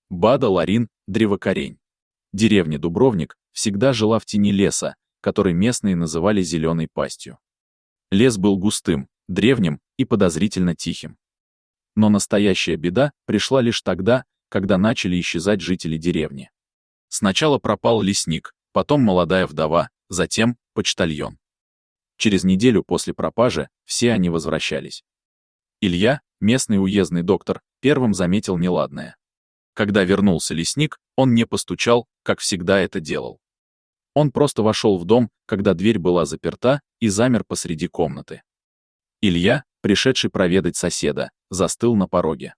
Бада Ларин, древокорень. Деревня Дубровник всегда жила в тени леса, который местные называли зеленой пастью. Лес был густым, древним и подозрительно тихим. Но настоящая беда пришла лишь тогда, когда начали исчезать жители деревни. Сначала пропал лесник, потом молодая вдова, затем почтальон. Через неделю после пропажи все они возвращались. Илья, местный уездный доктор, первым заметил неладное. Когда вернулся лесник, он не постучал, как всегда это делал. Он просто вошел в дом, когда дверь была заперта, и замер посреди комнаты. Илья, пришедший проведать соседа, застыл на пороге.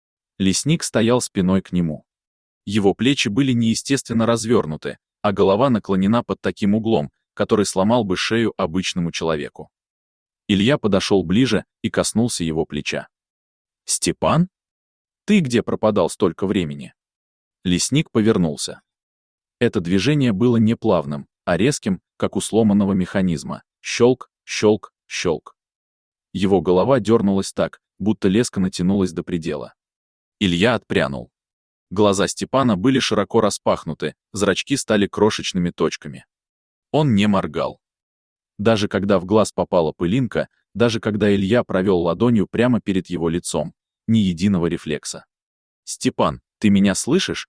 Лесник стоял спиной к нему. Его плечи были неестественно развернуты, а голова наклонена под таким углом, который сломал бы шею обычному человеку. Илья подошел ближе и коснулся его плеча. «Степан? Ты где пропадал столько времени?» Лесник повернулся. Это движение было не плавным, а резким, как у сломанного механизма. Щелк, щелк, щелк. Его голова дернулась так, будто леска натянулась до предела. Илья отпрянул. Глаза Степана были широко распахнуты, зрачки стали крошечными точками. Он не моргал. Даже когда в глаз попала пылинка, даже когда Илья провел ладонью прямо перед его лицом, ни единого рефлекса. «Степан, ты меня слышишь?»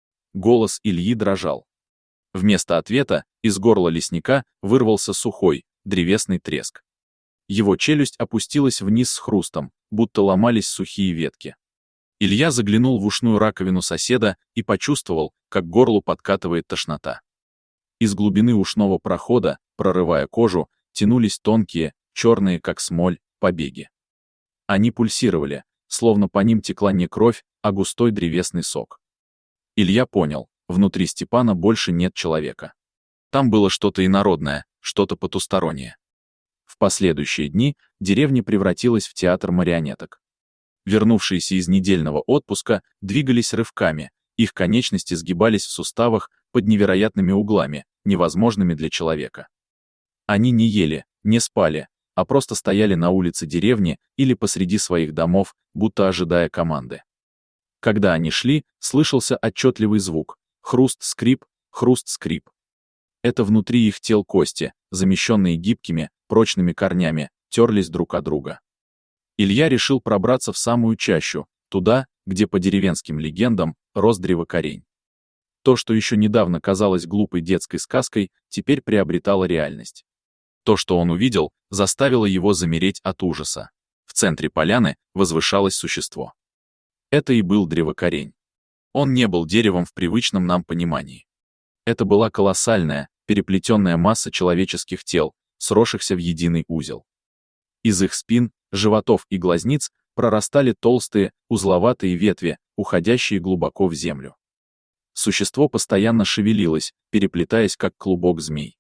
Голос Ильи дрожал. Вместо ответа из горла лесника вырвался сухой, древесный треск. Его челюсть опустилась вниз с хрустом, будто ломались сухие ветки. Илья заглянул в ушную раковину соседа и почувствовал, как к горлу подкатывает тошнота. Из глубины ушного прохода, прорывая кожу, тянулись тонкие, черные, как смоль, побеги. Они пульсировали, словно по ним текла не кровь, а густой древесный сок. Илья понял, внутри Степана больше нет человека. Там было что-то инородное, что-то потустороннее. В последующие дни деревня превратилась в театр марионеток. Вернувшиеся из недельного отпуска двигались рывками, их конечности сгибались в суставах под невероятными углами, невозможными для человека. Они не ели, не спали, а просто стояли на улице деревни или посреди своих домов, будто ожидая команды. Когда они шли, слышался отчетливый звук — хруст-скрип, хруст-скрип. Это внутри их тел кости, замещенные гибкими, прочными корнями, терлись друг о друга. Илья решил пробраться в самую чащу, туда, где по деревенским легендам рос древокорень. То, что еще недавно казалось глупой детской сказкой, теперь приобретало реальность. То, что он увидел, заставило его замереть от ужаса. В центре поляны возвышалось существо. Это и был древокорень. Он не был деревом в привычном нам понимании. Это была колоссальная, переплетенная масса человеческих тел, сросшихся в единый узел. Из их спин, животов и глазниц прорастали толстые, узловатые ветви, уходящие глубоко в землю. Существо постоянно шевелилось, переплетаясь как клубок змей.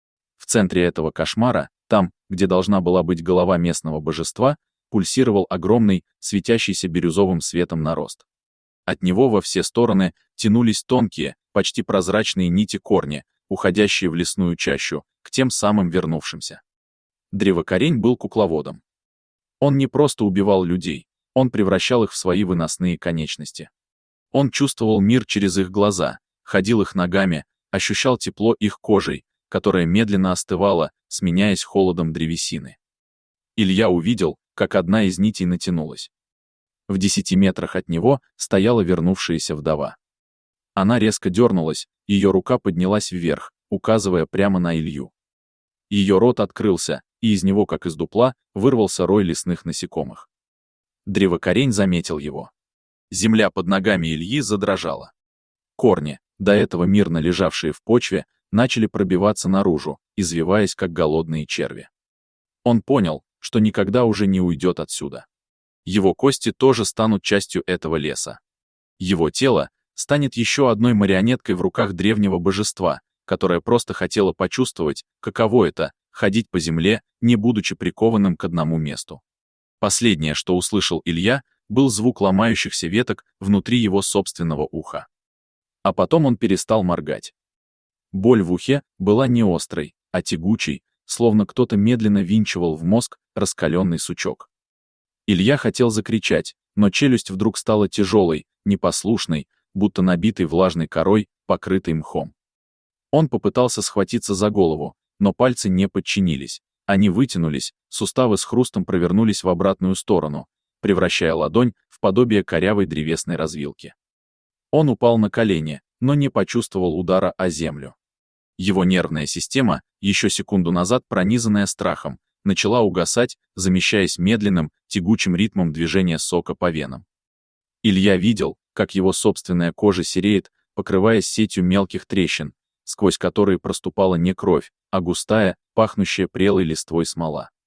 В центре этого кошмара, там, где должна была быть голова местного божества, пульсировал огромный, светящийся бирюзовым светом нарост. От него во все стороны тянулись тонкие, почти прозрачные нити корни, уходящие в лесную чащу, к тем самым вернувшимся. Древокорень был кукловодом. Он не просто убивал людей, он превращал их в свои выносные конечности. Он чувствовал мир через их глаза, ходил их ногами, ощущал тепло их кожей, которая медленно остывала, сменяясь холодом древесины. Илья увидел, как одна из нитей натянулась. В 10 метрах от него стояла вернувшаяся вдова. Она резко дернулась, ее рука поднялась вверх, указывая прямо на Илью. Ее рот открылся, и из него, как из дупла, вырвался рой лесных насекомых. Древокорень заметил его. Земля под ногами Ильи задрожала. Корни, до этого мирно лежавшие в почве, начали пробиваться наружу, извиваясь, как голодные черви. Он понял, что никогда уже не уйдет отсюда. Его кости тоже станут частью этого леса. Его тело станет еще одной марионеткой в руках древнего божества, которое просто хотело почувствовать, каково это — ходить по земле, не будучи прикованным к одному месту. Последнее, что услышал Илья, был звук ломающихся веток внутри его собственного уха. А потом он перестал моргать. Боль в ухе была не острой, а тягучей, словно кто-то медленно винчивал в мозг раскаленный сучок. Илья хотел закричать, но челюсть вдруг стала тяжелой, непослушной, будто набитый влажной корой, покрытый мхом. Он попытался схватиться за голову, но пальцы не подчинились. Они вытянулись, суставы с хрустом провернулись в обратную сторону, превращая ладонь в подобие корявой древесной развилки. Он упал на колени, но не почувствовал удара о землю. Его нервная система, еще секунду назад пронизанная страхом, начала угасать, замещаясь медленным, тягучим ритмом движения сока по венам. Илья видел, как его собственная кожа сереет, покрываясь сетью мелких трещин, сквозь которые проступала не кровь, а густая, пахнущая прелой листвой смола.